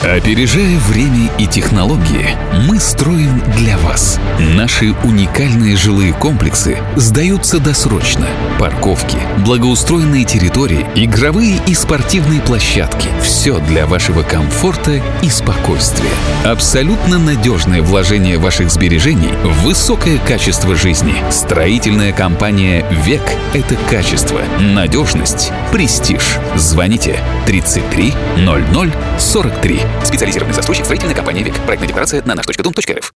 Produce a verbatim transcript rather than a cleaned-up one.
Опережая время и технологии, мы строим для вас. Наши уникальные жилые комплексы сдаются досрочно. Парковки, благоустроенные территории, игровые и спортивные площадки – все для вашего комфорта и спокойствия. Абсолютно надежное вложение ваших сбережений в высокое качество жизни. Строительная компания «Век» – это качество, надежность, престиж. Звоните тридцать три ноль ноль сорок три. Специализированный застройщик, строительная компания «Век». Проектная декларация на наш точка дом точка эр эф.